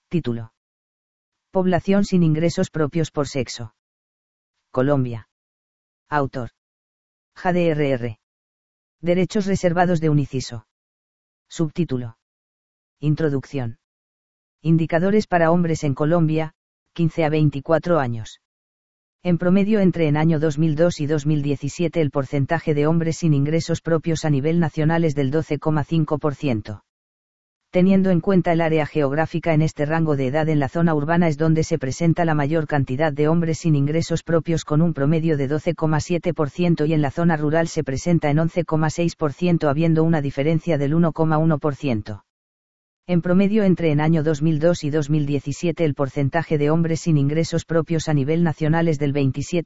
Título. Población sin ingresos propios por sexo. Colombia. Autor. JDRR. Derechos reservados de un inciso. Subtítulo. Introducción. Indicadores para hombres en Colombia, 15 a 24 años. En promedio en año 2002 y 2017 el porcentaje de hombres sin ingresos propios a nivel nacional es del 12,5%. Teniendo en cuenta el área geográfica en este rango de edad, en la zona urbana es donde se presenta la mayor cantidad de hombres sin ingresos propios con un promedio de 12,7% y en la zona rural se presenta en 11,6% habiendo una diferencia del 1,1%. En promedio en año 2002 y 2017 el porcentaje de hombres sin ingresos propios a nivel nacional es del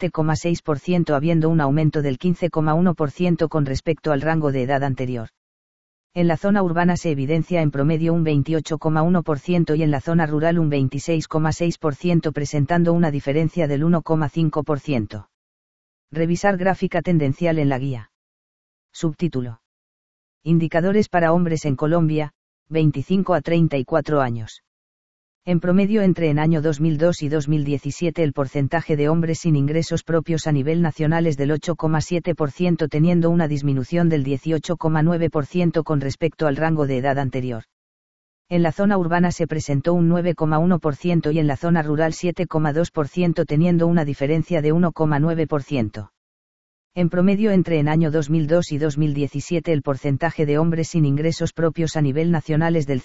27,6% habiendo un aumento del 15,1% con respecto al rango de edad anterior. En la zona urbana se evidencia en promedio un 28,1% y en la zona rural un 26,6% presentando una diferencia del 1,5%. Revisar gráfica tendencial en la guía. Subtítulo. Indicadores para hombres en Colombia, 25 a 34 años. En promedio en año 2002 y 2017 el porcentaje de hombres sin ingresos propios a nivel nacional es del 8,7% teniendo una disminución del 18,9% con respecto al rango de edad anterior. En la zona urbana se presentó un 9,1% y en la zona rural 7,2% teniendo una diferencia de 1,9%. En promedio en año 2002 y 2017 el porcentaje de hombres sin ingresos propios a nivel nacional es del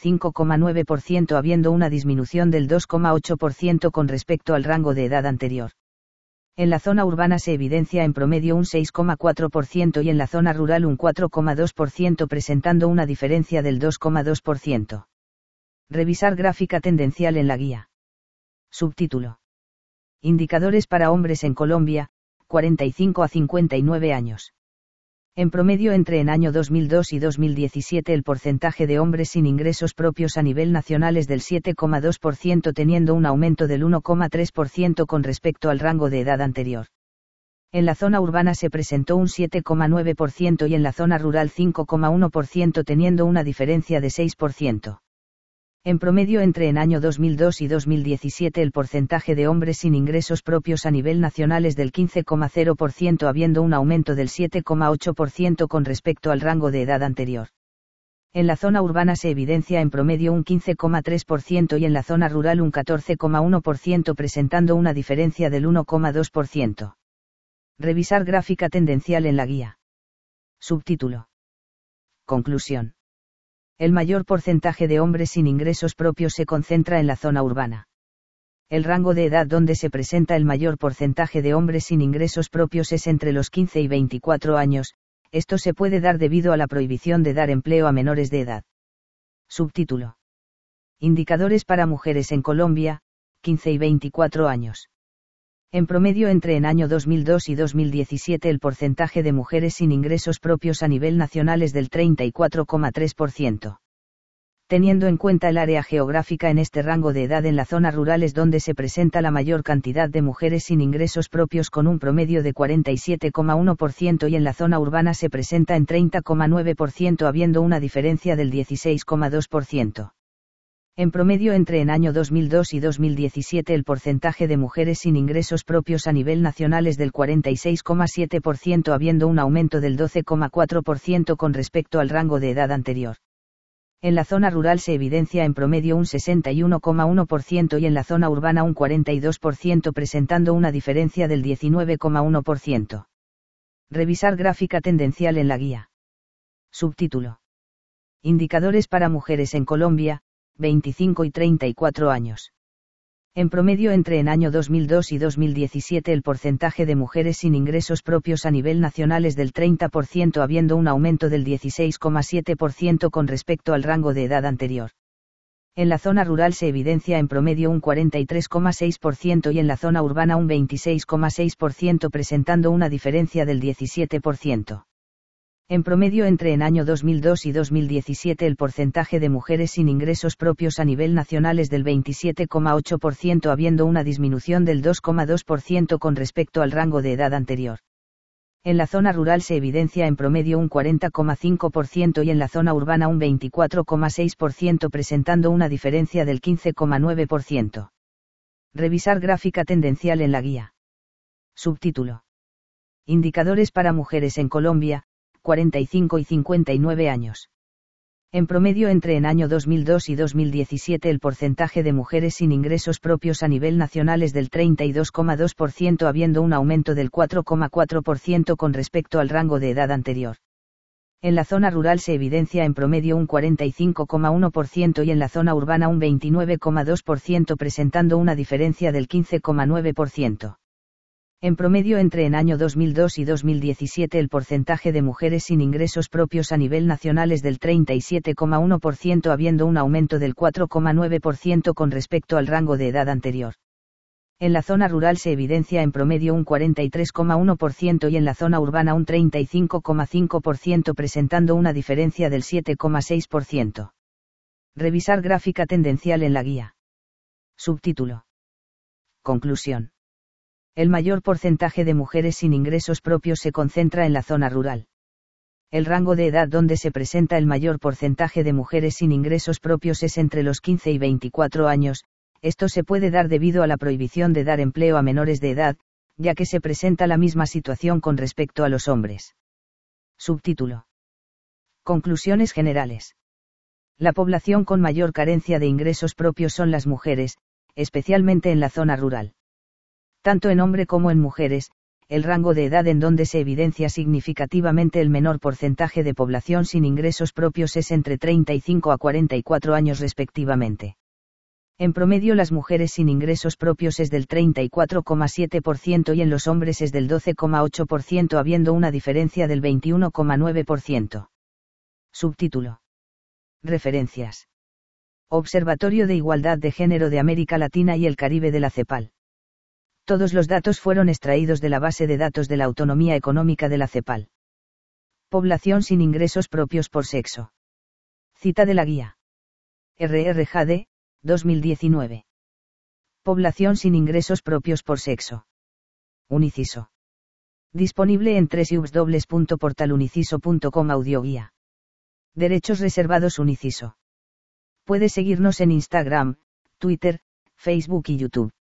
5,9% habiendo una disminución del 2,8% con respecto al rango de edad anterior. En la zona urbana se evidencia en promedio un 6,4% y en la zona rural un 4,2% presentando una diferencia del 2,2%. Revisar gráfica tendencial en la guía. Subtítulo. Indicadores para hombres en Colombia, 45 a 59 años. En promedio en año 2002 y 2017 el porcentaje de hombres sin ingresos propios a nivel nacional es del 7,2% teniendo un aumento del 1,3% con respecto al rango de edad anterior. En la zona urbana se presentó un 7,9% y en la zona rural 5,1% teniendo una diferencia de 6%. En promedio en año 2002 y 2017 el porcentaje de hombres sin ingresos propios a nivel nacional es del 15,0% habiendo un aumento del 7,8% con respecto al rango de edad anterior. En la zona urbana se evidencia en promedio un 15,3% y en la zona rural un 14,1% presentando una diferencia del 1,2%. Revisar gráfica tendencial en la guía. Subtítulo. Conclusión. El mayor porcentaje de hombres sin ingresos propios se concentra en la zona urbana. El rango de edad donde se presenta el mayor porcentaje de hombres sin ingresos propios es entre los 15 y 24 años, esto se puede dar debido a la prohibición de dar empleo a menores de edad. Subtítulo. Indicadores para mujeres en Colombia, 15 y 24 años. En promedio en año 2002 y 2017 el porcentaje de mujeres sin ingresos propios a nivel nacional es del 34,3%. Teniendo en cuenta el área geográfica en este rango de edad, en la zona rural es donde se presenta la mayor cantidad de mujeres sin ingresos propios con un promedio de 47,1% y en la zona urbana se presenta en 30,9% habiendo una diferencia del 16,2%. En promedio en año 2002 y 2017 el porcentaje de mujeres sin ingresos propios a nivel nacional es del 46,7% habiendo un aumento del 12,4% con respecto al rango de edad anterior. En la zona rural se evidencia en promedio un 61,1% y en la zona urbana un 42% presentando una diferencia del 19,1%. Revisar gráfica tendencial en la guía. Subtítulo. Indicadores para mujeres en Colombia, 25 y 34 años. En promedio en año 2002 y 2017 el porcentaje de mujeres sin ingresos propios a nivel nacional es del 30% habiendo un aumento del 16,7% con respecto al rango de edad anterior. En la zona rural se evidencia en promedio un 43,6% y en la zona urbana un 26,6% presentando una diferencia del 17%. En promedio en año 2002 y 2017 el porcentaje de mujeres sin ingresos propios a nivel nacional es del 27,8% habiendo una disminución del 2,2% con respecto al rango de edad anterior. En la zona rural se evidencia en promedio un 40,5% y en la zona urbana un 24,6%, presentando una diferencia del 15,9%. Revisar gráfica tendencial en la guía. Subtítulo. Indicadores para mujeres en Colombia, 45 y 59 años. En promedio entre en año 2002 y 2017 el porcentaje de mujeres sin ingresos propios a nivel nacional es del 32,2%, habiendo un aumento del 4,4% con respecto al rango de edad anterior. En la zona rural se evidencia en promedio un 45,1% y en la zona urbana un 29,2%, presentando una diferencia del 15,9%. En promedio entre en año 2002 y 2017 el porcentaje de mujeres sin ingresos propios a nivel nacional es del 37,1%, habiendo un aumento del 4,9% con respecto al rango de edad anterior. En la zona rural se evidencia en promedio un 43,1% y en la zona urbana un 35,5%, presentando una diferencia del 7,6%. Revisar gráfica tendencial en la guía. Subtítulo. Conclusión. El mayor porcentaje de mujeres sin ingresos propios se concentra en la zona rural. El rango de edad donde se presenta el mayor porcentaje de mujeres sin ingresos propios es entre los 15 y 24 años, esto se puede dar debido a la prohibición de dar empleo a menores de edad, ya que se presenta la misma situación con respecto a los hombres. Subtítulo. Conclusiones generales. La población con mayor carencia de ingresos propios son las mujeres, especialmente en la zona rural. Tanto en hombre como en mujeres, el rango de edad en donde se evidencia significativamente el menor porcentaje de población sin ingresos propios es entre 35 a 44 años respectivamente. En promedio las mujeres sin ingresos propios es del 34,7% y en los hombres es del 12,8%, habiendo una diferencia del 21,9%. Subtítulo. Referencias. Observatorio de Igualdad de Género de América Latina y el Caribe de la CEPAL. Todos los datos fueron extraídos de la base de datos de la Autonomía Económica de la CEPAL. Población sin ingresos propios por sexo. Cita de la guía. RRJD, 2019. Población sin ingresos propios por sexo. Uniciso. Disponible en www.portaluniciso.com. Audioguía. Derechos reservados Uniciso. Puede seguirnos en Instagram, Twitter, Facebook y YouTube.